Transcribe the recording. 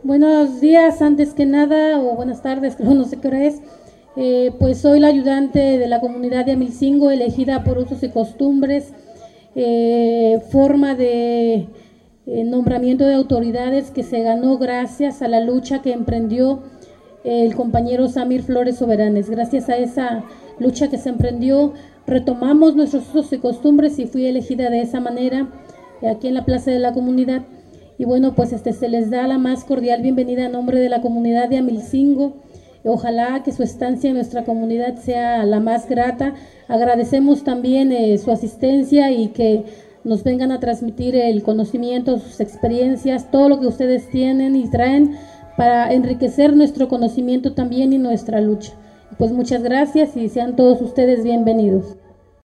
Buenos días, antes que nada, o buenas tardes, creo, no sé qué hora es. Pues soy la ayudante de la comunidad de Amilcingo, elegida por usos y costumbres, forma de nombramiento de autoridades que se ganó gracias a la lucha que emprendió el compañero Samir Flores Soberanes. Gracias a esa lucha que se emprendió, retomamos nuestros usos y costumbres y fui elegida de esa manera aquí en la Plaza de la Comunidad. Y bueno, pues se les da la más cordial bienvenida a nombre de la comunidad de Amilcingo. Ojalá que su estancia en nuestra comunidad sea la más grata. Agradecemos también su asistencia y que nos vengan a transmitir el conocimiento, sus experiencias, todo lo que ustedes tienen y traen para enriquecer nuestro conocimiento también y nuestra lucha. Pues muchas gracias y sean todos ustedes bienvenidos.